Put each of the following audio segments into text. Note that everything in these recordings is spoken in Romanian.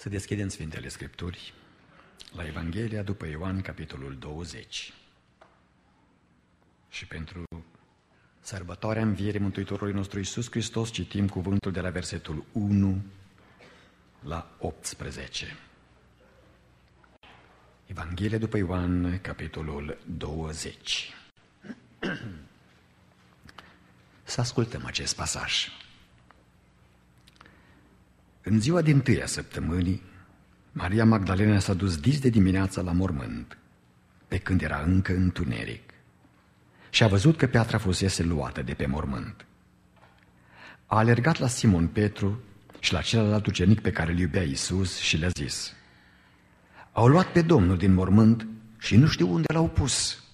Să deschidem Sfintele Scripturi la Evanghelia după Ioan, capitolul 20. Și pentru sărbătoarea învierii Mântuitorului nostru Iisus Hristos citim cuvântul de la versetul 1 la 18. Evanghelia după Ioan, capitolul 20. Să ascultăm acest pasaj. În ziua dintâia săptămânii, Maria Magdalena s-a dus dis de dimineață la mormânt, pe când era încă întuneric, și a văzut că piatra fusese luată de pe mormânt. A alergat la Simon Petru și la celălalt ucenic pe care îl iubea Iisus și le-a zis: au luat pe Domnul din mormânt și nu știu unde l-au pus.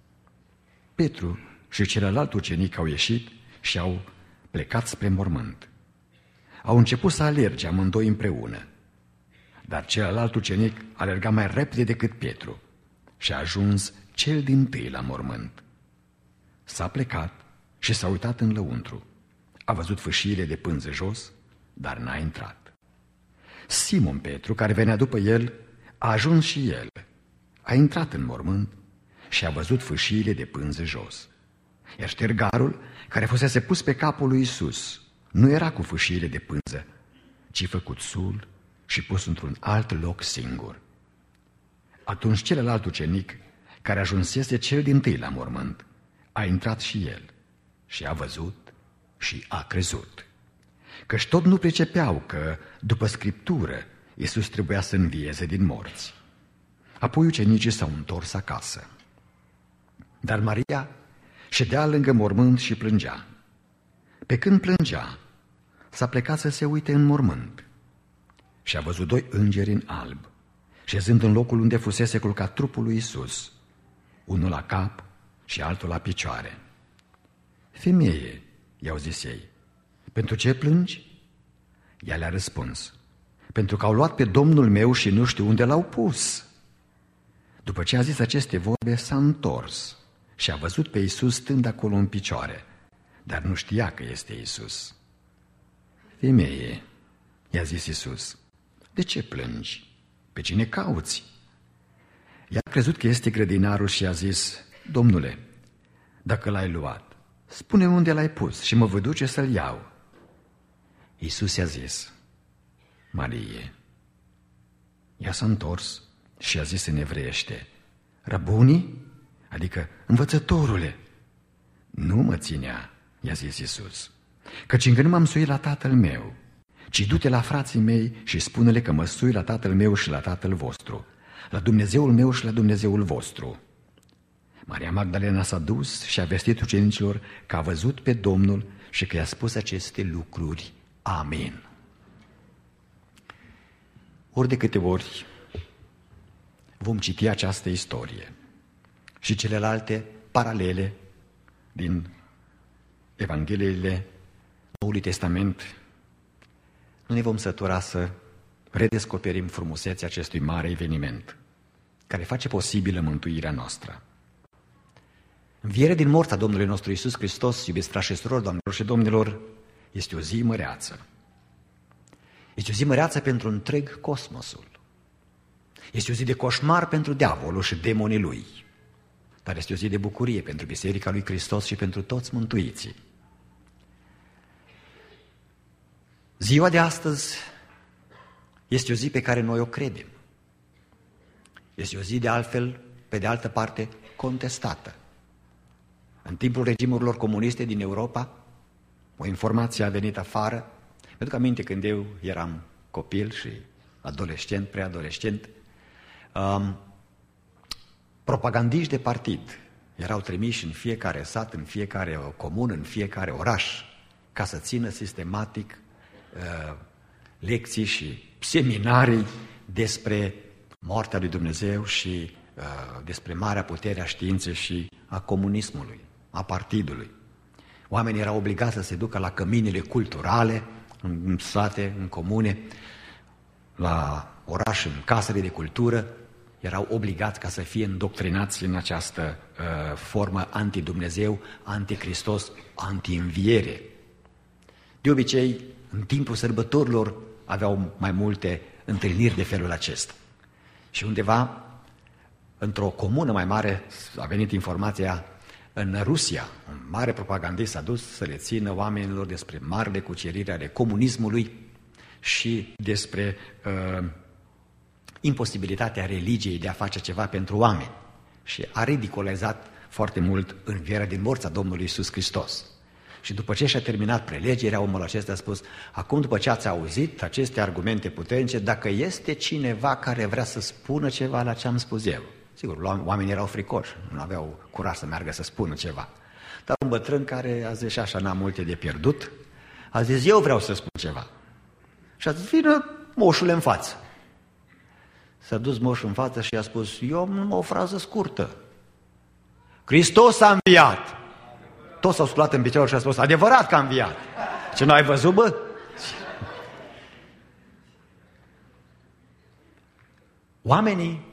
Petru și celălalt ucenic au ieșit și au plecat spre mormânt. Au început să alerge amândoi împreună, dar celălalt ucenic alerga mai repede decât Petru și a ajuns cel dintâi la mormânt. S-a plecat și s-a uitat în lăuntru. A văzut fâșiile de pânză jos, dar n-a intrat. Simon Petru, care venea după el, a ajuns și el. A intrat în mormânt și a văzut fâșiile de pânză jos. Iar ștergarul, care fusese pus pe capul lui Iisus, nu era cu fâșiile de pânză, ci făcut sul și pus într-un alt loc singur. Atunci celălalt ucenic, care ajunsese cel dintâi la mormânt, a intrat și el și a văzut și a crezut. Căci tot nu pricepeau că, după Scriptură, Iisus trebuia să învieze din morți. Apoi ucenicii s-au întors acasă. Dar Maria ședea lângă mormânt și plângea. Pe când plângea, s-a plecat să se uite în mormânt și a văzut doi îngeri în alb, șezând în locul unde fusese culcat trupul lui Iisus, unul la cap și altul la picioare. Femeie, i-au zis ei, pentru ce plângi? Ea le-a răspuns, pentru că au luat pe Domnul meu și nu știu unde l-au pus. După ce a zis aceste vorbe, s-a întors și a văzut pe Iisus stând acolo în picioare, dar nu știa că este Iisus. Femeie, i-a zis Iisus, de ce plângi? Pe cine cauți? Ea a crezut că este grădinarul și a zis, Domnule, dacă l-ai luat, spune unde l-ai pus și mă voi duce să-l iau. Iisus i-a zis, Marie. Ea s-a întors și a zis în evreiește, Rabuni, adică învățătorule. Nu mă ținea, i-a zis Iisus, căci încă nu m-am suit la tatăl meu, ci du-te la frații mei și spune-le că mă sui la tatăl meu și la tatăl vostru, la Dumnezeul meu și la Dumnezeul vostru. Maria Magdalena s-a dus și a vestit ucenicilor că a văzut pe Domnul și că i-a spus aceste lucruri. Amin. Ori de câte ori vom citi această istorie și celelalte paralele din Evangheliile Noului Testament, nu ne vom sătura să redescoperim frumusețea acestui mare eveniment care face posibilă mântuirea noastră. Învierea din morți a Domnului nostru Iisus Hristos, iubiți frați și surori, doamnelor și domnilor, este o zi măreață. Este o zi măreață pentru întreg cosmosul. Este o zi de coșmar pentru diavolul și demonii lui, dar este o zi de bucurie pentru Biserica lui Hristos și pentru toți mântuiții. Ziua de astăzi este o zi pe care noi o credem. Este o zi de altfel, pe de altă parte, contestată. În timpul regimurilor comuniste din Europa, o informație a venit afară. Mi-aduc aminte când eu eram copil și adolescent, preadolescent, propagandiști de partid erau trimiși în fiecare sat, în fiecare comună, în fiecare oraș, ca să țină sistematic lecții și seminarii despre moartea lui Dumnezeu și despre marea putere a științei și a comunismului, a partidului. Oamenii erau obligați să se ducă la căminile culturale, în sate, în comune, la oraș, în casele de cultură, erau obligați ca să fie îndoctrinați în această formă anti-Dumnezeu, anti-Hristos, anti-înviere. De obicei, în timpul sărbătorilor aveau mai multe întâlniri de felul acesta. Și undeva, într-o comună mai mare, a venit informația în Rusia. Un mare propagandist s-a dus să le țină oamenilor despre marile cuceriri ale comunismului și despre imposibilitatea religiei de a face ceva pentru oameni. Și a ridicolizat foarte mult învierea din morți a Domnului Iisus Hristos. Și după ce și-a terminat prelegerea, omul acesta a spus: acum, după ce ați auzit aceste argumente puternice, dacă este cineva care vrea să spună ceva la ce am spus eu. Sigur, oamenii erau fricoși, nu aveau curaj să meargă să spună ceva. Dar un bătrân care a zis și așa, n-am multe de pierdut, a zis: eu vreau să spun ceva. Și a zis: vină moșule în față. S-a dus moșul în față și a spus: eu am o frază scurtă. Hristos a înviat. Toți s-au sculat în picioare și a spus: adevărat că a înviat. Ce n-ai văzut, bă? Oamenii,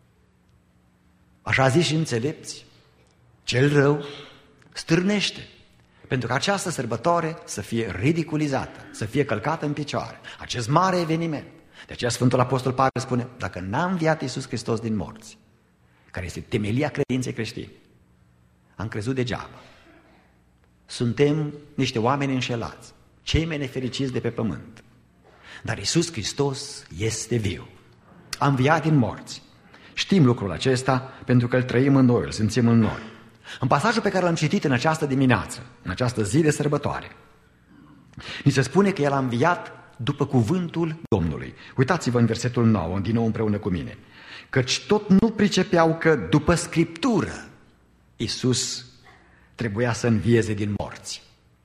așa zis și înțelepți, cel rău stârnește pentru că această sărbătoare să fie ridiculizată, să fie călcată în picioare. Acest mare eveniment. De aceea Sfântul Apostol Pavel spune: dacă n-a înviat Iisus Hristos din morți, care este temelia credinței creștine, am crezut degeaba. Suntem niște oameni înșelați, cei mai nefericiți de pe pământ. Dar Iisus Hristos este viu. A înviat din morți. Știm lucrul acesta pentru că îl trăim în noi, îl simțim în noi. În pasajul pe care l-am citit în această dimineață, în această zi de sărbătoare, ni se spune că El a înviat după cuvântul Domnului. Uitați-vă în versetul 9, din nou împreună cu mine. Căci tot nu pricepeau că după Scriptură Iisus trebuia să învieze din morți.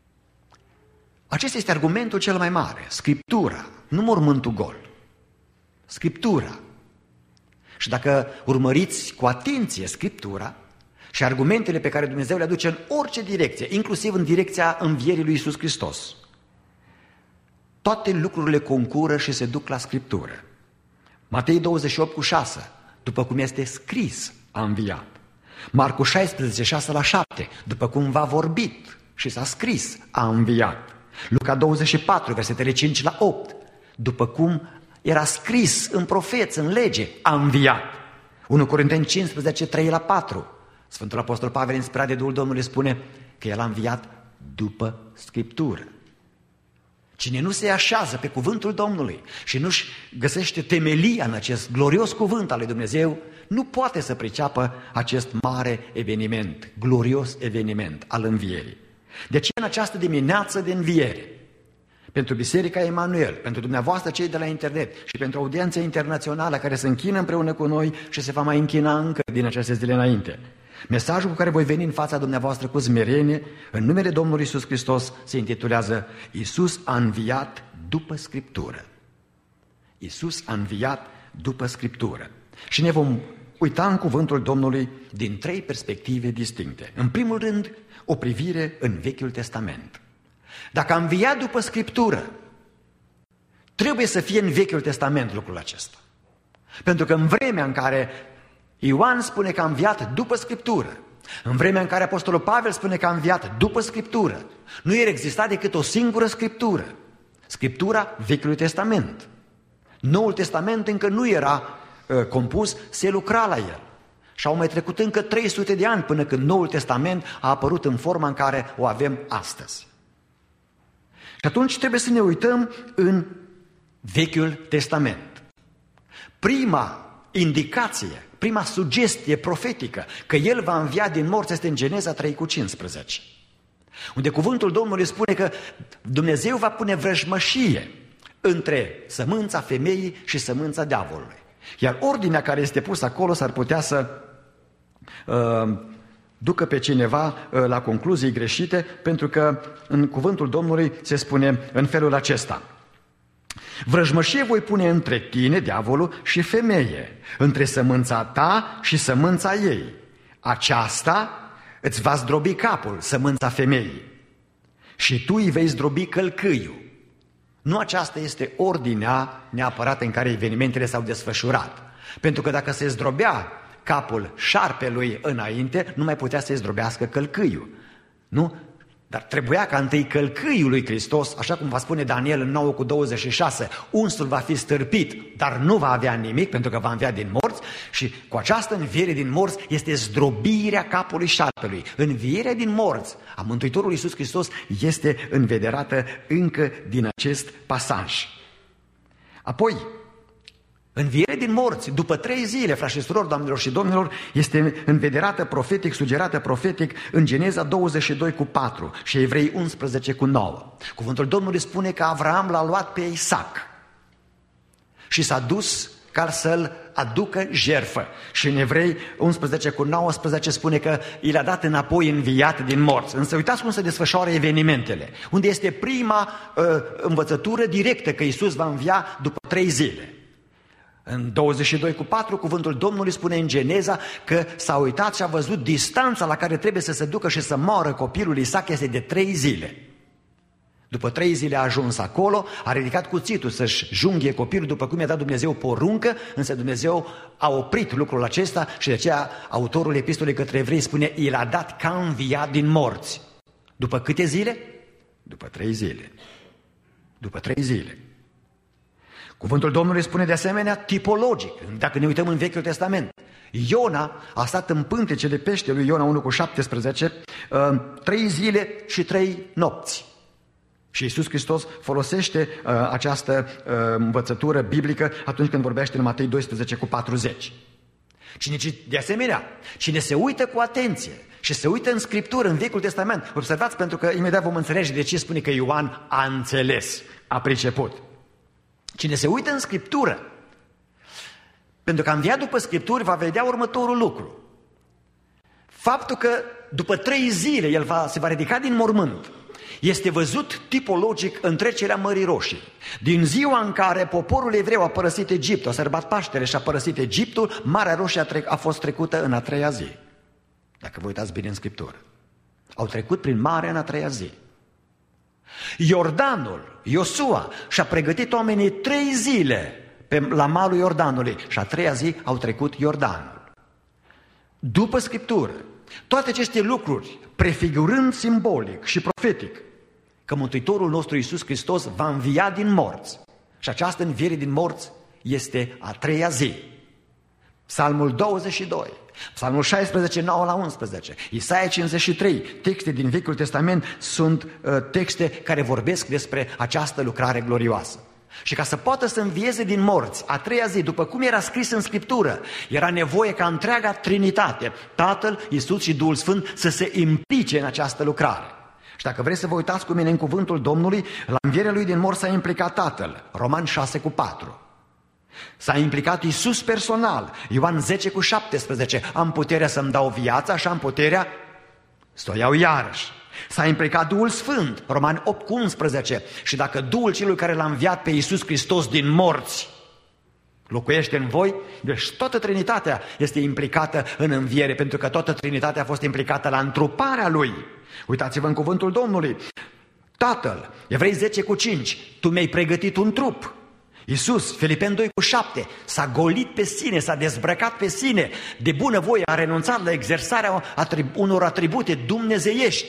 Acesta este argumentul cel mai mare. Scriptura, nu mormântul gol. Scriptura. Și dacă urmăriți cu atenție Scriptura și argumentele pe care Dumnezeu le aduce în orice direcție, inclusiv în direcția învierii lui Iisus Hristos, toate lucrurile concură și se duc la Scriptură. Matei 28:6, după cum este scris, a înviat. Marcu 16:6-7, după cum v-a vorbit și s-a scris, a înviat. Luca 24, versetele 5-8, după cum era scris în profeți, în lege, a înviat. 1 Corinteni 15:3-4, Sfântul Apostol Pavel, inspirat de Duhul Domnului, spune că El a înviat după Scriptură. Cine nu se așează pe cuvântul Domnului și nu-și găsește temelia în acest glorios cuvânt al lui Dumnezeu, nu poate să priceapă acest mare eveniment, glorios eveniment al învierii. De aceea, în această dimineață de înviere, pentru Biserica Emanuel, pentru dumneavoastră cei de la internet și pentru audiența internațională care se închină împreună cu noi și se va mai închina încă din aceste zile înainte, mesajul cu care voi veni în fața dumneavoastră cu smerenie, în numele Domnului Iisus Hristos, se intitulează: Iisus a înviat după Scriptură. Iisus a înviat după Scriptură. Și ne vom uita în cuvântul Domnului din 3 perspective distincte. În primul rând, o privire în Vechiul Testament. Dacă a înviat după Scriptură, trebuie să fie în Vechiul Testament lucrul acesta. Pentru că în vremea în care Ioan spune că a înviat după Scriptură, în vremea în care Apostolul Pavel spune că a înviat după Scriptură, nu era exista decât o singură Scriptură. Scriptura Vechiului Testament. Noul Testament încă nu era compus, se lucra la el. Și au mai trecut încă 300 de ani până când Noul Testament a apărut în forma în care o avem astăzi. Și atunci trebuie să ne uităm în Vechiul Testament. Prima indicație, prima sugestie profetică că El va învia din morți este în Geneza 3:15, unde cuvântul Domnului spune că Dumnezeu va pune vrăjmășie între sămânța femeii și sămânța diavolului. Iar ordinea care este pusă acolo s-ar putea să ducă pe cineva la concluzii greșite, pentru că în cuvântul Domnului se spune în felul acesta: vrăjmășie voi pune între tine, diavolul, și femeie, între sămânța ta și sămânța ei. Aceasta îți va zdrobi capul, sămânța femeii, și tu îi vei zdrobi călcâiul. Nu aceasta este ordinea neapărat în care evenimentele s-au desfășurat. Pentru că dacă se zdrobea capul șarpelui înainte, nu mai putea să-i zdrobească călcâiul. Nu? Dar trebuia ca întâi călcâiul lui Hristos, așa cum va spune Daniel în 9:26, unsul va fi stârpit, dar nu va avea nimic pentru că va învia din morți și cu această înviere din morți este zdrobirea capului șarpelui. Învierea din morți a Mântuitorului Iisus Hristos este învederată încă din acest pasaj. Apoi, învierea din morți, după 3 zile, frați și surori, doamnelor și domnilor, este învederată profetic, sugerată profetic în Geneza 22:4 și Evrei 11:9. Cuvântul Domnului spune că Avraam l-a luat pe Isaac și s-a dus ca să-l aducă jertfă. Și în Evrei 11:19 spune că i l-a dat înapoi înviat din morți. Însă uitați cum se desfășoară evenimentele, unde este prima învățătură directă că Iisus va învia după 3 zile. În 22:4 cuvântul Domnului spune în Geneza că s-a uitat și a văzut distanța la care trebuie să se ducă și să moară copilul Isaac este de 3 zile. După 3 zile a ajuns acolo, a ridicat cuțitul să-și junghie copilul după cum i-a dat Dumnezeu poruncă, însă Dumnezeu a oprit lucrul acesta și de aceea autorul epistolei către Evrei spune i l-a dat ca înviat din morți. După câte zile? După 3 zile. După 3 zile. Cuvântul Domnului spune de asemenea tipologic, dacă ne uităm în Vechiul Testament. Iona a stat în pântecele peștelui, Iona 1:17, 3 zile și 3 nopți. Și Iisus Hristos folosește această învățătură biblică atunci când vorbește în Matei 12:40. De asemenea, cine se uită cu atenție și se uită în Scriptură, în Vechiul Testament, observați, pentru că imediat vom înțelege de ce spune că Ioan a înțeles, a priceput. Cine se uită în Scriptură, pentru că a înviat după Scripturi, va vedea următorul lucru. Faptul că după 3 zile el se va ridica din mormânt este văzut tipologic în trecerea Mării Roșii. Din ziua în care poporul evreu a părăsit Egiptul, a sărbat Paștele și a părăsit Egiptul, Marea Roșie a fost trecută în a 3-a zi. Dacă vă uitați bine în Scriptură. Au trecut prin mare în a 3-a zi. Iordanul, Iosua, și-a pregătit oamenii 3 zile la malul Iordanului și a 3-a zi au trecut Iordanul. După Scriptură, toate aceste lucruri, prefigurând simbolic și profetic că Mântuitorul nostru Iisus Hristos va învia din morți și această înviere din morți este a 3-a zi. Psalmul 22, Psalmul 16, 9-11, Isaia 53, texte din Vechiul Testament sunt texte care vorbesc despre această lucrare glorioasă. Și ca să poată să învieze din morți a 3-a zi, după cum era scris în Scriptură, era nevoie ca întreaga Trinitate, Tatăl, Iisus și Duhul Sfânt, să se implice în această lucrare. Și dacă vreți să vă uitați cu mine în cuvântul Domnului, la învierea lui din morți s-a implicat Tatăl, Roman 6:4. S-a implicat Iisus personal, Ioan 10:17, am puterea să-mi dau viața și am puterea să o iau iarăși. S-a implicat Duhul Sfânt, Romani 8:11, și dacă Duhul celui care l-a înviat pe Iisus Hristos din morți locuiește în voi, deci toată Trinitatea este implicată în înviere, pentru că toată Trinitatea a fost implicată la întruparea Lui. Uitați-vă în cuvântul Domnului, Tatăl, Evrei 10:5, tu mi-ai pregătit un trup. Iisus, Filipeni 2:7, s-a golit pe sine, s-a dezbrăcat pe sine, de bunăvoie a renunțat la exersarea unor atribute dumnezeiești.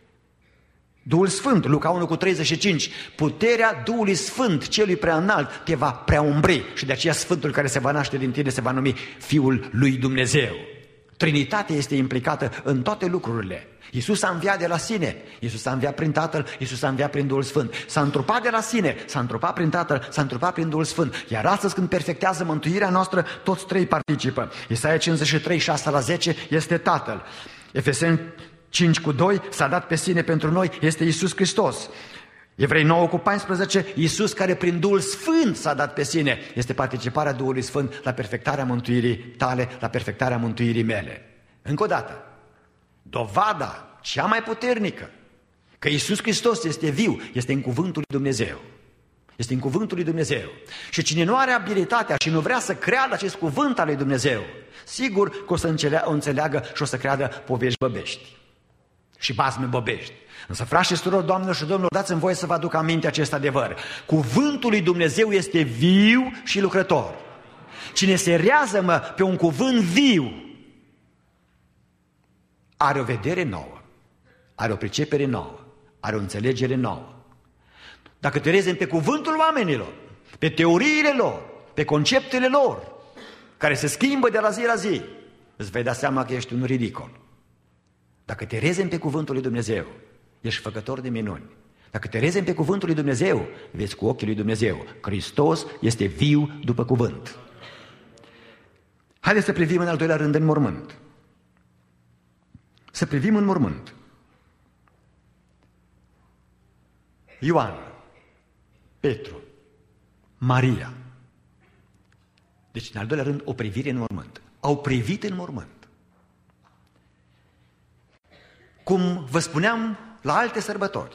Duhul Sfânt, Luca 1:35, puterea Duhului Sfânt, celui prea înalt, te va preaumbri și de aceea Sfântul care se va naște din tine se va numi Fiul lui Dumnezeu. Trinitatea este implicată în toate lucrurile. Iisus a înviat de la sine, Iisus a înviat prin Tatăl, Iisus a înviat prin Duhul Sfânt. S-a întrupat de la sine, s-a întrupat prin Tatăl, s-a întrupat prin Duhul Sfânt. Iar astăzi când perfectează mântuirea noastră, toți 3 participă. Isaia 53, 6-10 este Tatăl. Efeseni 5:2 s-a dat pe sine pentru noi, este Iisus Hristos. Evrei 9:14, Iisus care prin Duhul Sfânt s-a dat pe sine, este participarea Duhului Sfânt la perfectarea mântuirii tale, la perfectarea mântuirii mele. Încă o dată, dovada cea mai puternică că Iisus Hristos este viu, este în cuvântul lui Dumnezeu. Este în cuvântul lui Dumnezeu. Și cine nu are abilitatea și nu vrea să creadă acest cuvânt al lui Dumnezeu, sigur că o să înțeleagă și o să creadă povești băbești și basme băbești. Însă, frați și surori, doamnelor și domnilor, dați-mi voie să vă aduc aminte acest adevăr. Cuvântul lui Dumnezeu este viu și lucrător. Cine se rează pe un cuvânt viu are o vedere nouă, are o pricepere nouă. are o înțelegere nouă. Dacă te rezemi pe cuvântul oamenilor, pe teoriile lor, pe conceptele lor, care se schimbă de la zi la zi, îți vei da seama că ești un ridicol. Dacă te rezemi pe cuvântul lui Dumnezeu, ești făcător de minuni. Dacă te rezemi pe cuvântul lui Dumnezeu, vezi cu ochii lui Dumnezeu. Hristos este viu după cuvânt. Haideți să privim în al doilea rând în mormânt. Să privim în mormânt. Ioan, Petru, Maria. Deci, în al doilea rând, o privire în mormânt. Au privit în mormânt. Cum vă spuneam la alte sărbători,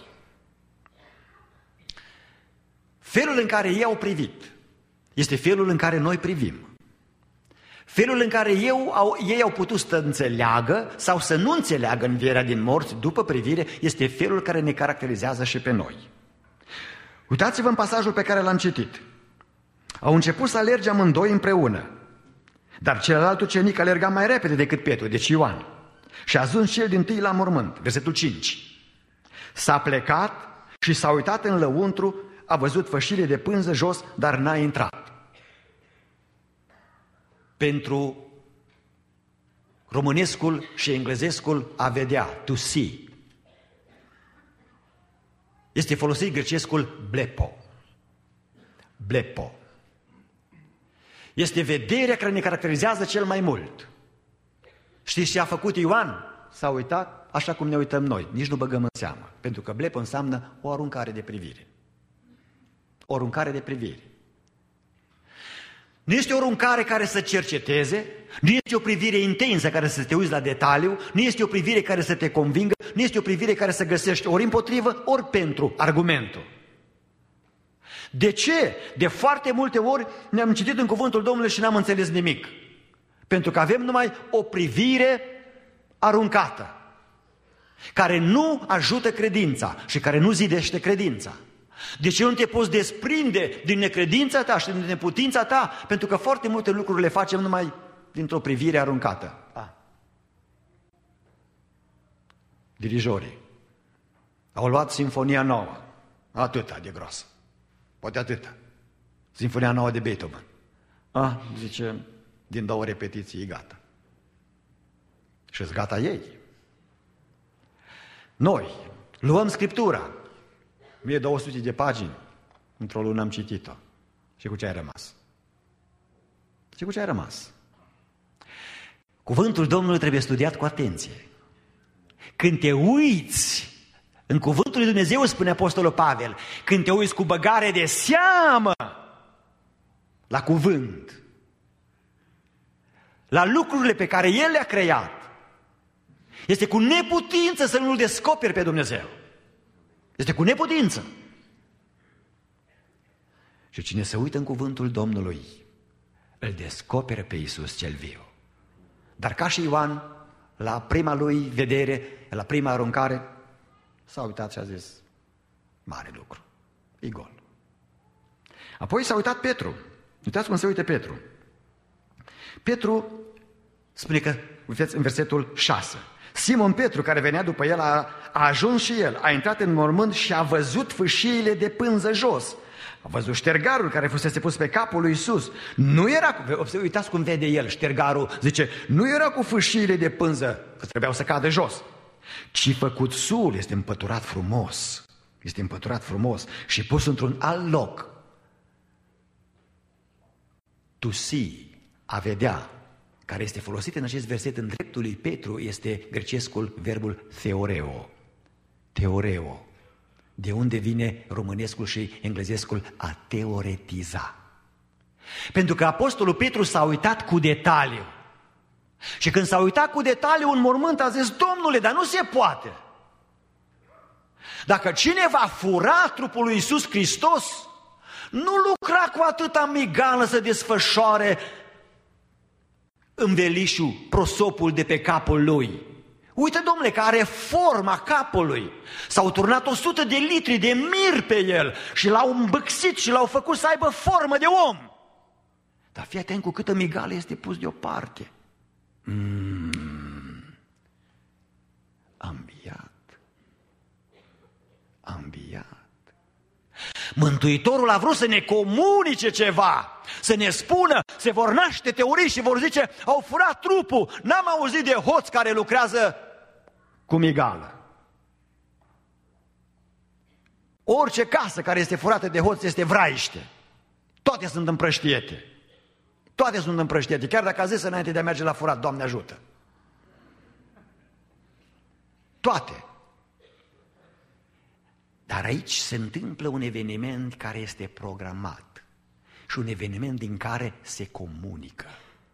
felul în care ei au privit este felul în care noi privim. Felul în care ei au putut să înțeleagă sau să nu înțeleagă învierea din morți după privire este felul care ne caracterizează și pe noi. Uitați-vă în pasajul pe care l-am citit. Au început să alerge amândoi împreună, dar celălalt ucenic alerga mai repede decât Petru, deci Ioan. Și a ajuns și el dintâi la mormânt, versetul 5. S-a plecat și s-a uitat în lăuntru, a văzut fășile de pânză jos, dar n-a intrat. Pentru românescul și englezescul a vedea, to see, este folosit grecescul blepo. Blepo. Este vederea care ne caracterizează cel mai mult. Știți ce a făcut Ioan? S-a uitat așa cum ne uităm noi, nici nu băgăm în seamă, pentru că blepo înseamnă o aruncare de privire. O aruncare de privire. Nu este o aruncare care să cerceteze, nu este o privire intensă care să te uiți la detaliu, nu este o privire care să te convingă, nu este o privire care să găsești ori împotrivă, ori pentru argumentul. De ce? De foarte multe ori ne-am citit în cuvântul Domnului și n-am înțeles nimic. Pentru că avem numai o privire aruncată, care nu ajută credința și care nu zidește credința. De ce nu te poți desprinde din necredința ta și din neputința ta? Pentru că foarte multe lucruri le facem numai dintr-o privire aruncată. Dirijorii au luat Sinfonia Nouă, atâta de groasă, poate atâta. Sinfonia Nouă de Beethoven. Zice, din 2 repetiții e gata. Și-s gata ei. Noi luăm Scriptura, 1200 de pagini, într-o lună am citit-o. Și cu ce ai rămas? Și cu ce ai rămas? Cuvântul Domnului trebuie studiat cu atenție. Când te uiți în cuvântul lui Dumnezeu, spune Apostolul Pavel, când te uiți cu băgare de seamă la cuvânt, la lucrurile pe care El le-a creat, este cu neputință să nu-L descoperi pe Dumnezeu. Este cu neputință. Și cine se uită în cuvântul Domnului, îl descoperă pe Iisus cel viu. Dar ca și Ioan, la prima lui vedere, la prima aruncare, s-a uitat și a zis, mare lucru, e gol. Apoi s-a uitat Petru. Uitați cum se uită Petru. Petru spune că, uitați în versetul 6, Simon Petru, care venea după el, a ajuns și el, a intrat în mormânt și a văzut fâșiile de pânză jos. A văzut ștergarul care fusese pus pe capul lui Iisus. Nu era, uitați cum vede el, ștergarul, zice, nu era cu fâșiile de pânză, că trebuiau să cadă jos, ci făcuțul este împăturat frumos. Este împăturat frumos și pus într-un alt loc. To see, a vedea, care este folosit în acest verset în dreptul lui Petru, este grecescul verbul theoreo. Theoreo. De unde vine românescul și englezescul a teoretiza. Pentru că apostolul Petru s-a uitat cu detaliu. Și când s-a uitat cu detaliu în mormânt a zis, Domnule, dar nu se poate. Dacă cineva fura trupul lui Iisus Hristos, nu lucra cu atâta migală să desfășoare învelișul, prosopul de pe capul lui. Uite, domnule, că are forma capului. S-au turnat 100 de litri de mir pe el și l-au îmbâxit și l-au făcut să aibă formă de om. Dar fii atent cu câtă migală este pus deoparte. Am biat. Mântuitorul a vrut să ne comunice ceva, să ne spună, se vor naște teorii și vor zice, au furat trupul, n-am auzit de hoți care lucrează cu migală. Orice casă care este furată de hoți este vraiște. Toate sunt împrăștiete. Toate sunt împrăștiete. Chiar dacă a zis înainte de a merge la furat, Doamne ajută. Toate. Dar aici se întâmplă un eveniment care este programat și un eveniment din care se comunică.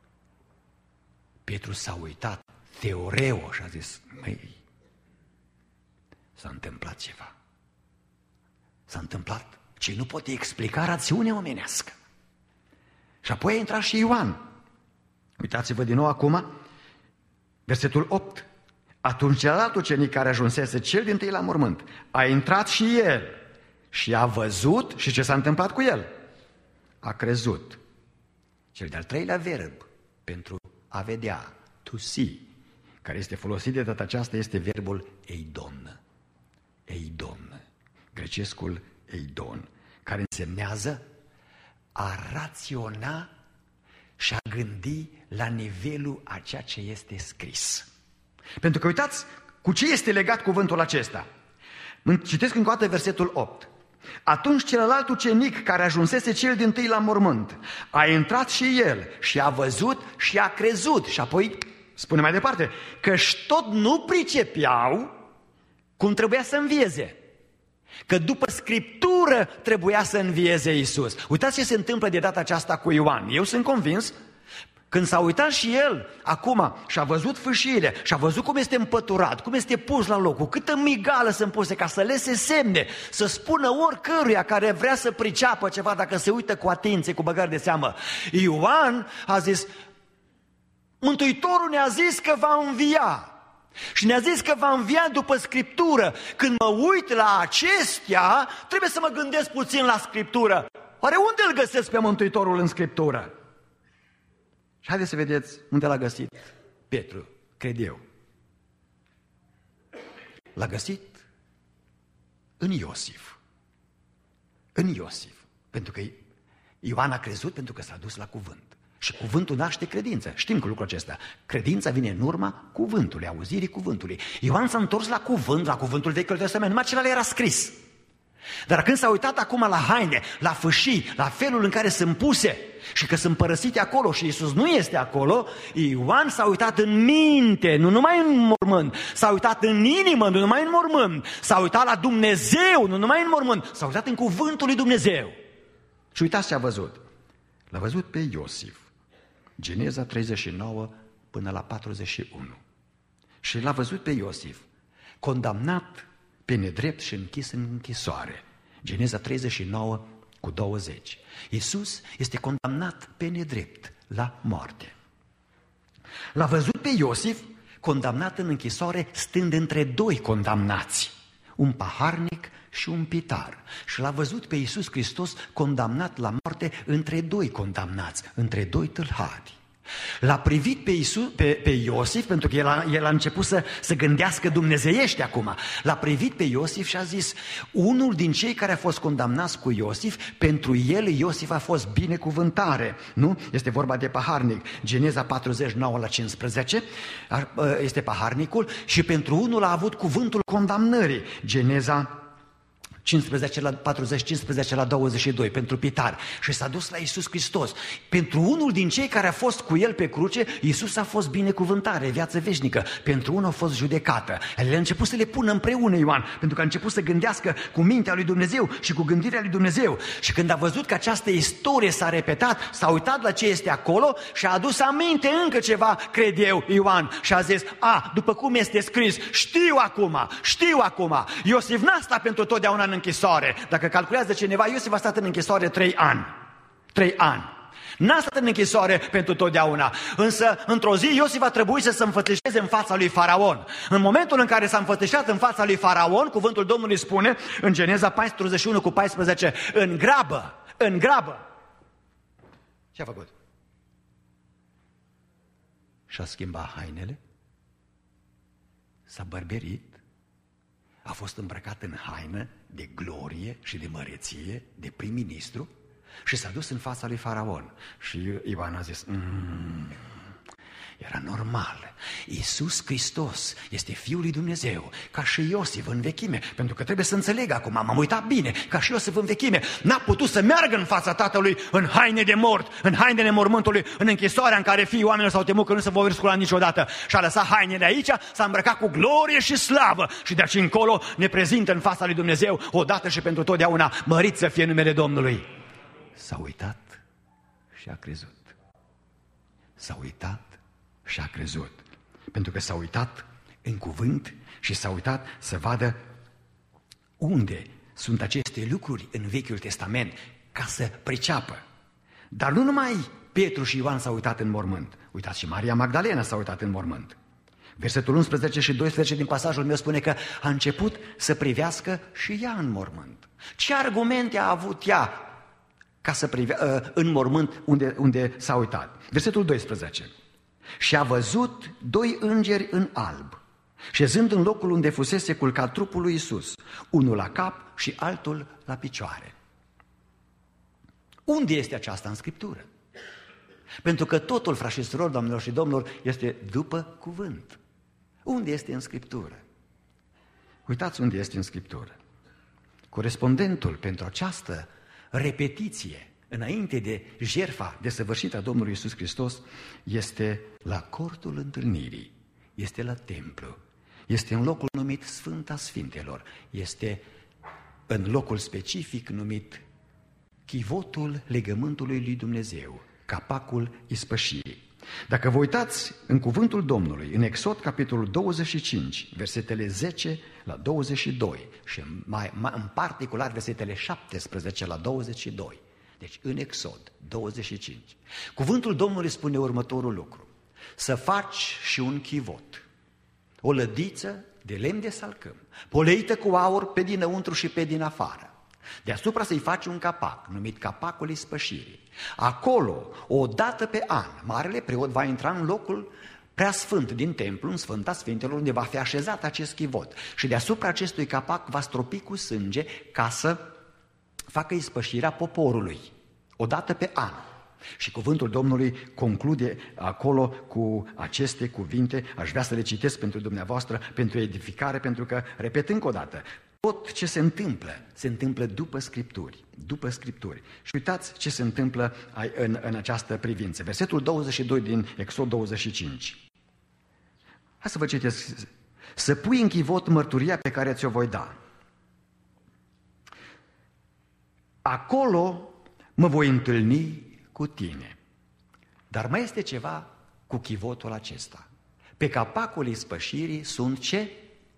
Petru s-a uitat, teoreo, și a zis, măi, s-a întâmplat ceva. S-a întâmplat ce nu poate explica rațiunea omenească. Și apoi a intrat și Ioan. Uitați-vă din nou acum, versetul 8. Atunci celălalt ucenic care ajunsese cel dintâi la mormânt a intrat și el și a văzut și ce s-a întâmplat cu el? A crezut. Cel de-al treilea verb pentru a vedea, to see, care este folosit de data aceasta este verbul eidon. Eidon. Grecescul eidon, care însemnează a raționa și a gândi la nivelul a ceea ce este scris. Pentru că uitați cu ce este legat cuvântul acesta. Citesc încă o dată versetul 8. Atunci celălalt ucenic care ajunsese cel dintâi la mormânt a intrat și el și a văzut și a crezut. Și apoi spune mai departe, că-și tot nu pricepeau cum trebuia să învieze. Că după Scriptură trebuia să învieze Iisus. Uitați ce se întâmplă de data aceasta cu Ioan. Eu sunt convins, când s-a uitat și el acum și a văzut fâșiile și a văzut cum este împăturat, cum este pus la loc, cu câtă migală sunt puse ca să lese semne, să spună oricăruia care vrea să priceapă ceva dacă se uită cu atenție, cu băgare de seamă. Ioan a zis, Mântuitorul ne-a zis că va învia. Și ne-a zis că va învia după Scriptură. Când mă uit la acestea, trebuie să mă gândesc puțin la Scriptură. Oare unde îl găsesc pe Mântuitorul în Scriptură? Și haideți să vedeți unde l-a găsit Petru, cred eu. L-a găsit în Iosif. În Iosif. Pentru că Ioan a crezut pentru că s-a dus la cuvânt. Și cuvântul naște credință. Știm cu lucrul acesta. Credința vine în urma cuvântului, auzirii cuvântului. Ioan s-a întors la cuvânt, la cuvântul Vechiului Testament. Numai ceva le era scris. Dar când s-a uitat acum la haine, la fâșii, la felul în care sunt puse și că sunt părăsite acolo și Iisus nu este acolo, Ioan s-a uitat în minte, nu numai în mormânt, s-a uitat în inimă, nu numai în mormânt, s-a uitat la Dumnezeu, nu numai în mormânt, s-a uitat în cuvântul lui Dumnezeu. Și uitați ce a văzut. L-a văzut pe Iosif, Geneza 39 până la 41. Și l-a văzut pe Iosif, condamnat pe nedrept și închis în închisoare. Geneza 39 cu 20. Iisus este condamnat pe nedrept la moarte. L-a văzut pe Iosif condamnat în închisoare stând între doi condamnați, un paharnic și un pitar. Și l-a văzut pe Iisus Hristos condamnat la moarte între doi condamnați, între doi tâlhari. L-a privit pe Iosif, pentru că el a început să gândească dumnezeiește acum. L-a privit pe Iosif și a zis, unul din cei care a fost condamnați cu Iosif, pentru el Iosif a fost binecuvântare. Nu? Este vorba de paharnic. Geneza 49 la 15 este paharnicul și pentru unul a avut cuvântul condamnării. Geneza 15 la 40, 15 la 22, pentru pitar. Și s-a dus la Iisus Hristos. Pentru unul din cei care a fost cu el pe cruce, Iisus a fost binecuvântare, viață veșnică. Pentru unul a fost judecată. El a început să le pună împreună, Ioan, pentru că a început să gândească cu mintea lui Dumnezeu și cu gândirea lui Dumnezeu. Și când a văzut că această istorie s-a repetat, s-a uitat la ce este acolo și a adus aminte încă ceva, cred eu, Ioan. Și a zis, după cum este scris, știu acum, Iosif n-a stat pentru totdeauna în închisoare. Dacă calculează cineva, Iosif a stat în închisoare 3 ani. 3 ani. N-a stat în închisoare pentru totdeauna. Însă, într-o zi, Iosif a trebuit să se înfățișeze în fața lui Faraon. În momentul în care s-a înfățișat în fața lui Faraon, cuvântul Domnului spune, în Geneza 41 cu 14, în grabă. Ce a făcut? Și-a schimbat hainele, s-a bărberit, a fost îmbrăcat în haină de glorie și de măreție, de prim-ministru, și s-a dus în fața lui Faraon. Și Ioan a zis, era normal. Iisus Hristos este Fiul lui Dumnezeu, ca și Iosif în vechime, pentru că trebuie să înțeleg acum, m-am uitat bine, ca și Iosif în vechime, n-a putut să meargă în fața tatălui în haine de mort, în hainele mormântului, în închisoarea în care fiii oamenilor s-au temut că nu se vor scula niciodată. Și a lăsat hainele aici, s-a îmbrăcat cu glorie și slavă și de aici încolo ne prezintă în fața lui Dumnezeu odată și pentru totdeauna, mărit să fie numele Domnului. S-a uitat și a crezut. S-a uitat și a crezut. Pentru că s-a uitat în cuvânt și s-a uitat să vadă unde sunt aceste lucruri în Vechiul Testament, ca să priceapă. Dar nu numai Petru și Ioan s-au uitat în mormânt. Uitați, și Maria Magdalena s-a uitat în mormânt. Versetul 11 și 12 din pasajul meu spune că a început să privească și ea în mormânt. Ce argumente a avut ea ca să în mormânt unde s-a uitat? Versetul 12. Și a văzut 2 îngeri în alb, șezând în locul unde fusese culcat trupul lui Iisus, unul la cap și altul la picioare. Unde este aceasta în Scriptură? Pentru că totul, frați și surori, doamnelor și domnilor, este după cuvânt. Unde este în Scriptură? Uitați unde este în Scriptură. Corespondentul pentru această repetiție înainte de jertfa desăvârșită a Domnului Iisus Hristos este la cortul întâlnirii, este la templu, este în locul numit Sfânta Sfintelor, este în locul specific numit chivotul legământului lui Dumnezeu, capacul ispășirii. Dacă vă uitați în cuvântul Domnului, în Exod, capitolul 25, versetele 10 la 22 și în particular versetele 17 la 22, deci în Exod 25, cuvântul Domnului spune următorul lucru: să faci și un chivot, o lădiță de lemn de salcâm, poleită cu aur pe dinăuntru și pe din afară. Deasupra să-i faci un capac, numit capacul ispășirii. Acolo, o dată pe an, marele preot va intra în locul preasfânt din templu, în Sfânta Sfintelor, unde va fi așezat acest chivot. Și deasupra acestui capac va stropi cu sânge ca să facă ispășirea poporului, o dată pe an. Și cuvântul Domnului conclude acolo cu aceste cuvinte, aș vrea să le citesc pentru dumneavoastră, pentru edificare, pentru că, repet încă o dată, tot ce se întâmplă după Scripturi, după Scripturi. Și uitați ce se întâmplă în această privință. Versetul 22 din Exod 25. Hai să vă citesc. Să pui în chivot mărturia pe care ți-o voi da. Acolo mă voi întâlni cu tine. Dar mai este ceva cu chivotul acesta. Pe capacul ispășirii sunt ce?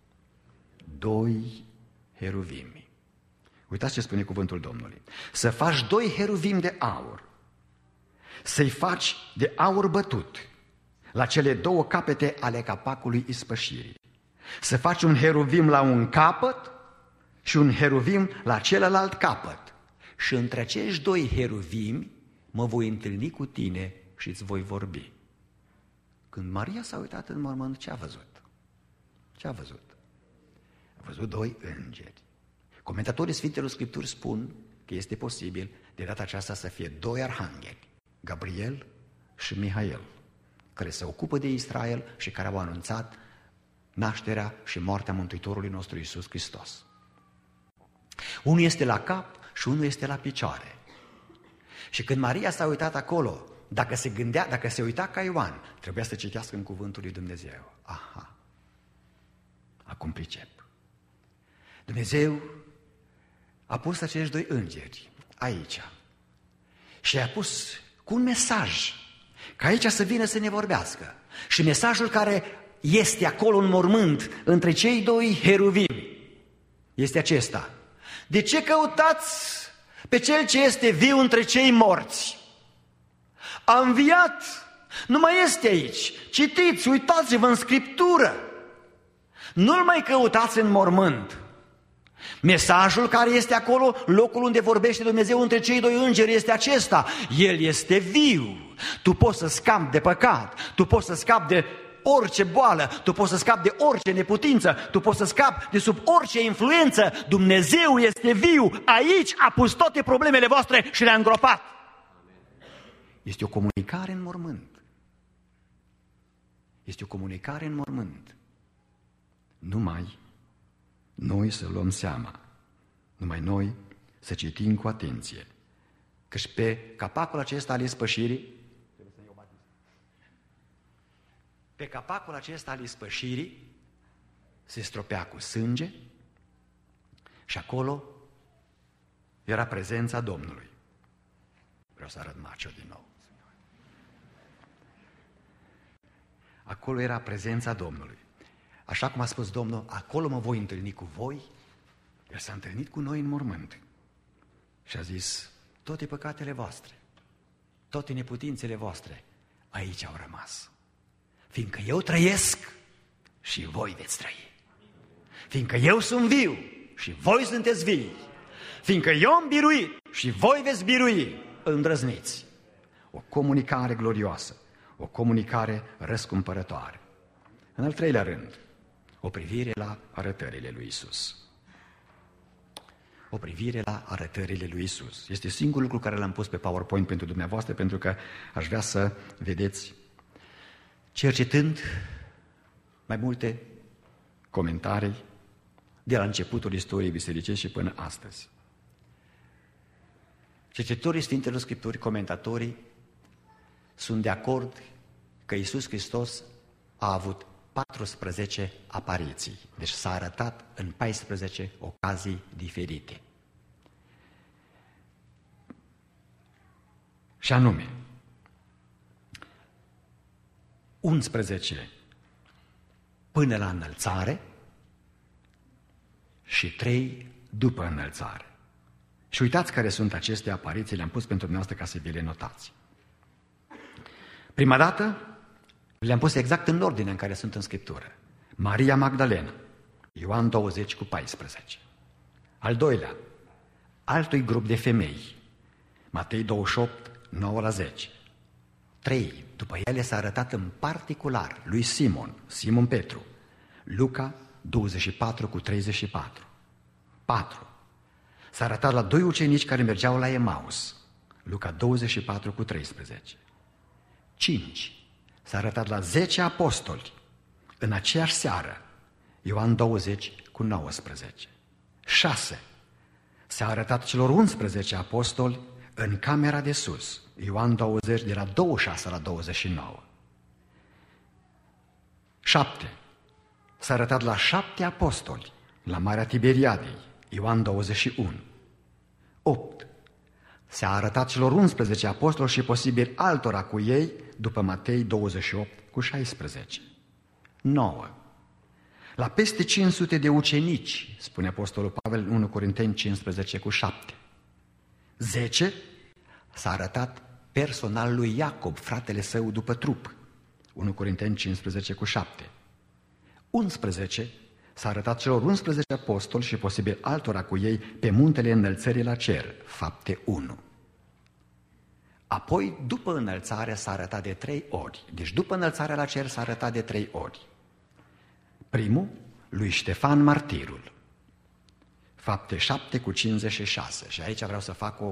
2 heruvimi. Uitați ce spune cuvântul Domnului. Să faci 2 heruvimi de aur, să-i faci de aur bătut la cele 2 capete ale capacului ispășirii. Să faci un heruvim la un capăt și un heruvim la celălalt capăt. Și între acești 2 heruvimi mă voi întâlni cu tine și îți voi vorbi. Când Maria s-a uitat în mormânt, ce a văzut? Ce a văzut? A văzut 2 îngeri. Comentatorii Sfintelor Scripturi spun că este posibil de data aceasta să fie 2 arhangheli, Gabriel și Mihail, care se ocupă de Israel și care au anunțat nașterea și moartea Mântuitorului nostru Iisus Hristos. Unul este la cap și unul este la picioare. Și când Maria s-a uitat acolo, dacă se uita ca Ioan, trebuia să citească în cuvântul lui Dumnezeu. Aha, acum pricep. Dumnezeu a pus acești 2 îngeri aici și i-a pus cu un mesaj, ca aici să vină să ne vorbească. Și mesajul care este acolo în mormânt, între cei 2 heruvimi, este acesta: de ce căutați pe Cel ce este viu între cei morți? A înviat, nu mai este aici. Citiți, uitați-vă în Scriptură. Nu-L mai căutați în mormânt. Mesajul care este acolo, locul unde vorbește Dumnezeu între cei 2 îngeri, este acesta: El este viu. Tu poți să scapi de păcat, tu poți să scapi de orice boală, tu poți să scapi de orice neputință, tu poți să scapi de sub orice influență. Dumnezeu este viu, aici a pus toate problemele voastre și le-a îngropat. Este o comunicare în mormânt. Este o comunicare în mormânt. Numai noi să luăm seama, numai noi să citim cu atenție, căci pe capacul acesta al ispășirii, pe capacul acesta al ispășirii se stropea cu sânge și acolo era prezența Domnului. Vreau să arăt macio din nou. Acolo era prezența Domnului. Așa cum a spus Domnul, acolo mă voi întâlni cu voi. El s-a întâlnit cu noi în mormânt și a zis, toate păcatele voastre, toate neputințele voastre, aici au rămas. Fiindcă eu trăiesc și voi veți trăi. Fiindcă eu sunt viu și voi sunteți vii. Fiindcă eu am biruit și voi veți birui, îndrăzniți. O comunicare glorioasă, o comunicare răscumpărătoare. În al treilea rând, o privire la arătările lui Isus. O privire la arătările lui Isus. Este singurul lucru care l-am pus pe PowerPoint pentru dumneavoastră, pentru că aș vrea să vedeți, cercetând mai multe comentarii de la începutul istoriei bisericești și până astăzi. Cercetătorii Sfintelor Scripturi, comentatorii, sunt de acord că Iisus Hristos a avut 14 apariții, deci s-a arătat în 14 ocazii diferite. Și anume, 11 până la înălțare și 3 după înălțare. Și uitați care sunt aceste apariții, le-am pus pentru dumneavoastră ca să vi le notați. Prima dată, le-am pus exact în ordine în care sunt în Scriptură. Maria Magdalena, Ioan 20:14. Al doilea, altui grup de femei, Matei 28:9-10. 3. După ele s-a arătat în particular lui Simon Petru, Luca 24:34. 4. S-a arătat la 2 ucenici care mergeau la Emaus, Luca 24:13. 5. S-a arătat la 10 apostoli în aceeași seară, Ioan 20:19. 6. S-a arătat celor 11 apostoli în camera de sus, Ioan 20, de la 26 la 29. 7. S-a arătat la 7 apostoli la Marea Tiberiadei, Ioan 21. 8. S-a arătat celor 11 apostoli și posibil altora cu ei după Matei 28:16. 9. La peste 500 de ucenici, spune Apostolul Pavel în 1 Corinteni 15:7. 10. S-a arătat personal lui Iacob, fratele său după trup, 1 Corinteni 15:7. 11. S-a arătat celor 11 apostoli și posibil altora cu ei pe muntele înălțării la cer, Fapte 1. Apoi, după înălțare, s-a arătat de 3 ori. Deci după înălțarea la cer s-a arătat de 3 ori. Primul, lui Ștefan Martirul, Fapte 7:56. Și aici vreau să fac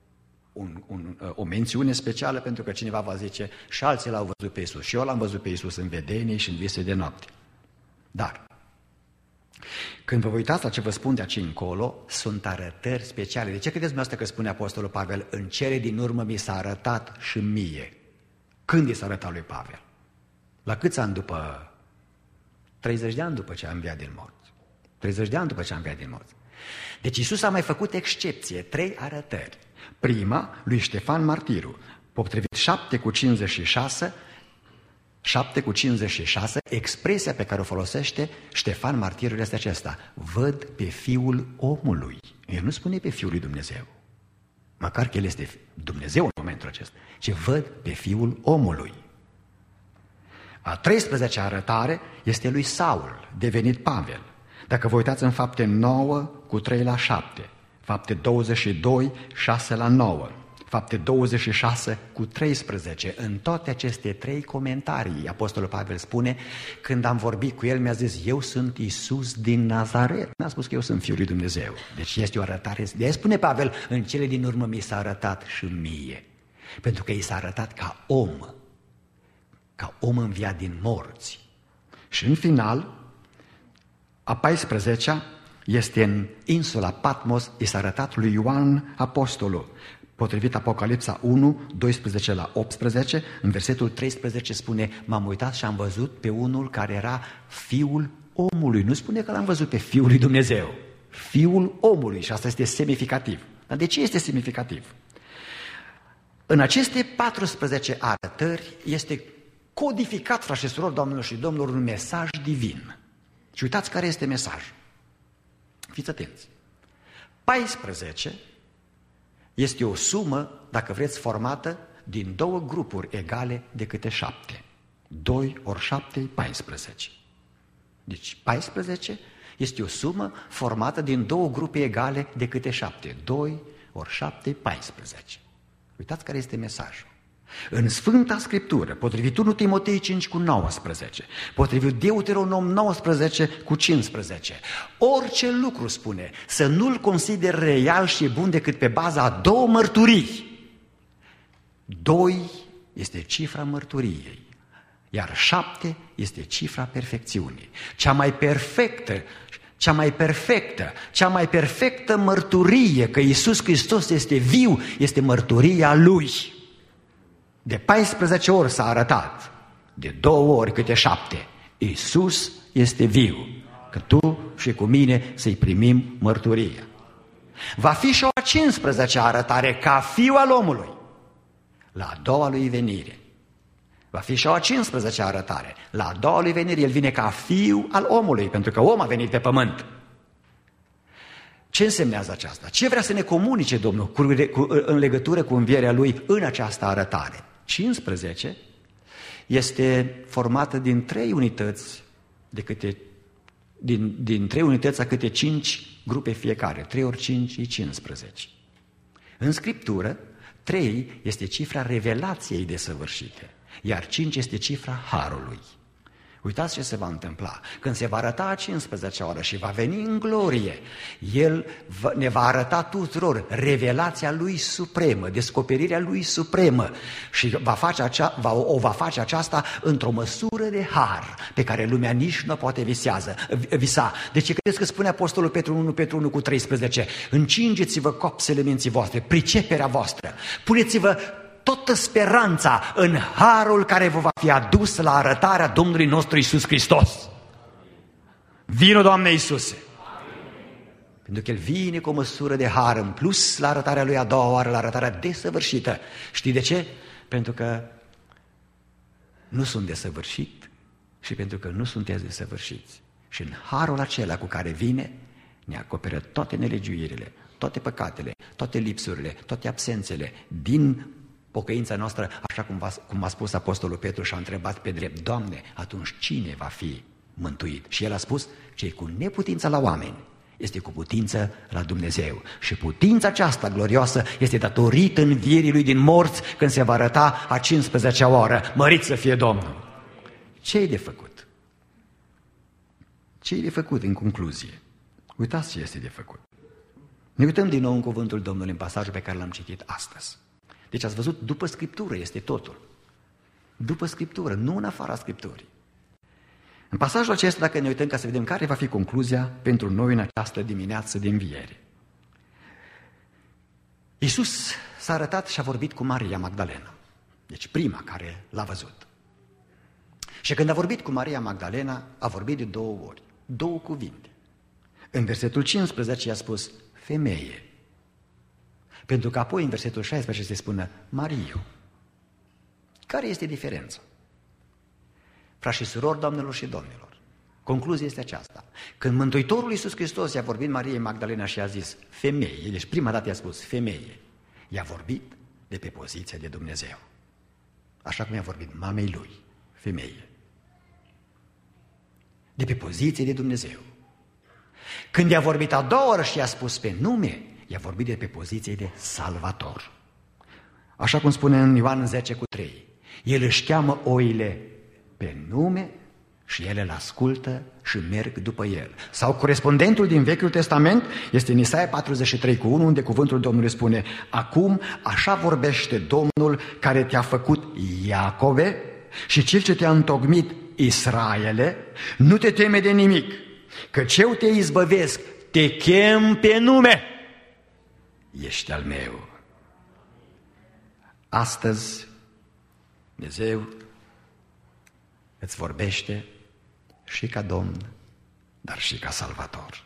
o mențiune specială, pentru că cineva va zice, și alții l-au văzut pe Iisus. Și eu l-am văzut pe Iisus în vedenii și în vise de noapte. Dar, când vă uitați la ce vă spun de aici încolo, sunt arătări speciale. De ce credeți dumneavoastră că spune Apostolul Pavel, în cele din urmă mi s-a arătat și mie? Când i s-a arătat lui Pavel? La câți ani după? 30 de ani după ce a înviat din morți. 30 de ani după ce a înviat din morți. Deci Iisus a mai făcut excepție, 3 arătări. Prima, lui Ștefan Martirul, potrivit 7:56, 7:56, expresia pe care o folosește Ștefan Martirul este acesta: văd pe Fiul omului. El nu spune pe Fiul lui Dumnezeu, măcar că El este Dumnezeu în momentul acesta, ci văd pe Fiul omului. A 13-a arătare este lui Saul, devenit Pavel. Dacă vă uitați în Fapte 9:3-7, Fapte 22:6-9, Fapte 26:13. În toate aceste 3 comentarii, Apostolul Pavel spune, când am vorbit cu el, mi-a zis, eu sunt Iisus din Nazaret. N-a spus că eu sunt Fiul lui Dumnezeu. Deci este o arătare. De-aia spune Pavel, în cele din urmă mi s-a arătat și mie. Pentru că i s-a arătat ca om înviat din morți. Și în final, a 14-a este în insula Patmos, i s-a arătat lui Ioan Apostolul. Potrivit Apocalipsa 1:12-18, în versetul 13 spune, m-am uitat și am văzut pe unul care era Fiul omului. Nu spune că l-am văzut pe Fiul lui Dumnezeu. Fiul omului, și asta este semnificativ. Dar de ce este semnificativ? În aceste 14 arătări este codificat, frați și surori, doamnelor și domnilor, un mesaj divin. Și uitați care este mesajul. Fiți atenți. 14 este o sumă, dacă vreți, formată din 2 grupuri egale de câte 7. 2 ori 7 e 14. Deci 14 este o sumă formată din 2 grupe egale de câte 7. 2 ori 7 e 14. Uitați care este mesajul. În Sfânta Scriptură, potrivit 1 Timotei 5:19, potrivit Deuteronom 19:15, orice lucru, spune, să nu-l consider real și bun decât pe baza a 2 mărturii. 2 este cifra mărturiei, iar 7 este cifra perfecțiunii. Cea mai perfectă mărturie că Iisus Hristos este viu este mărturia Lui. De 14 ori s-a arătat, de 2 ori câte 7. Iisus este viu, că tu și cu mine să-i primim mărturia. Va fi și o a 15-a arătare ca Fiul al omului, la a doua lui venire. Va fi și o a 15-a arătare, la a doua lui venire, El vine ca Fiul al omului, pentru că om a venit pe pământ. Ce însemnează aceasta? Ce vrea să ne comunice Domnul în legătură cu învierea Lui în această arătare? 15 este formată din 3 unități, din 3 unități a câte 5 grupe fiecare. 3 ori 5 e 15. În Scriptură, 3 este cifra revelației desăvârșite, iar 5 este cifra harului. Uitați ce se va întâmpla. Când se va arăta a 15-a oră și va veni în glorie, El ne va arăta tuturor revelația Lui supremă, descoperirea Lui supremă și o va face aceasta într-o măsură de har pe care lumea nici nu poate visa. De ce credeți că spune Apostolul Petru 1 Petru 1:13? Încingeți-vă copsele minții voastre, priceperea voastră, puneți-vă toată speranța în harul care vă va fi adus la arătarea Domnului nostru Iisus Hristos. Vino, Doamne Iisuse! Pentru că El vine cu o măsură de har în plus la arătarea Lui a doua oară, la arătarea desăvârșită. Știi de ce? Pentru că nu sunt desăvârșit și pentru că nu sunteți desăvârșiți. Și în harul acela cu care vine, ne acoperă toate nelegiuirile, toate păcatele, toate lipsurile, toate absențele din pocăința noastră, așa cum a spus Apostolul Petru și a întrebat pe drept, Doamne, atunci cine va fi mântuit? Și el a spus, ce cu neputință la oameni este cu putință la Dumnezeu. Și putința aceasta glorioasă este datorită învierii Lui din morți când se va arăta a 15-a oră. Mărit să fie Domnul! Ce-i de făcut? Ce-i de făcut în concluzie? Uitați ce este de făcut. Ne uităm din nou în cuvântul Domnului, în pasajul pe care l-am citit astăzi. Deci ați văzut, după Scriptură este totul. După Scriptură, nu în afara Scripturii. În pasajul acesta, dacă ne uităm ca să vedem care va fi concluzia pentru noi în această dimineață de înviere. Iisus s-a arătat și a vorbit cu Maria Magdalena. Deci prima care l-a văzut. Și când a vorbit cu Maria Magdalena, a vorbit de 2 ori. 2 cuvinte. În versetul 15 i-a spus, femeie. Pentru că apoi în versetul 16 se spune Mariu. Care este diferența? Frați și surori, doamnelor și domnilor, concluzia este aceasta. Când Mântuitorul Iisus Hristos i-a vorbit Mariei Magdalena și a zis femeie, deci prima dată i-a spus femeie, i-a vorbit de pe poziția de Dumnezeu. Așa cum i-a vorbit mamei lui, femeie. De pe poziție de Dumnezeu. Când i-a vorbit a doua oră și i-a spus pe nume, i-a vorbit de pe poziție de Salvator. Așa cum spune în Ioan 10:3. El își cheamă oile pe nume și ele îl ascultă și merg după el. Sau corespondentul din Vechiul Testament este în Isaia 43:1, unde cuvântul Domnului spune: acum așa vorbește Domnul care te-a făcut Iacove și cel ce te-a întocmit Israele, nu te teme de nimic, căci eu te izbăvesc, te chem pe nume, ești al meu. Astăzi Dumnezeu îți vorbește și ca Domn, dar și ca Salvator.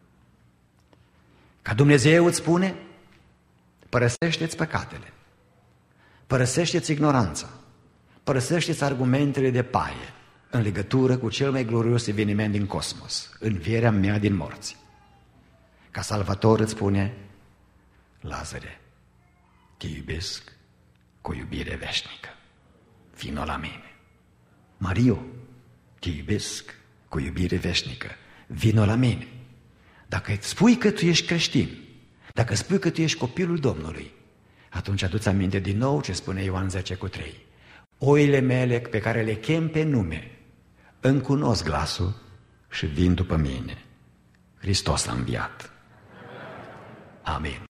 Ca Dumnezeu îți spune: părăsește-ți păcatele, părăsește-ți ignoranța, părăsește-ți argumentele de paie în legătură cu cel mai glorios eveniment din cosmos, învierea mea din morți. Ca Salvator îți spune: Lazare, te iubesc cu iubire veșnică, vino la mine. Mario, te iubesc cu iubire veșnică, vino la mine. Dacă îți spui că tu ești creștin, dacă spui că tu ești copilul Domnului, atunci adu-ți aminte din nou ce spune Ioan 10:3. Oile mele pe care le chem pe nume îmi cunosc glasul și vin după mine. Hristos a înviat. Amin.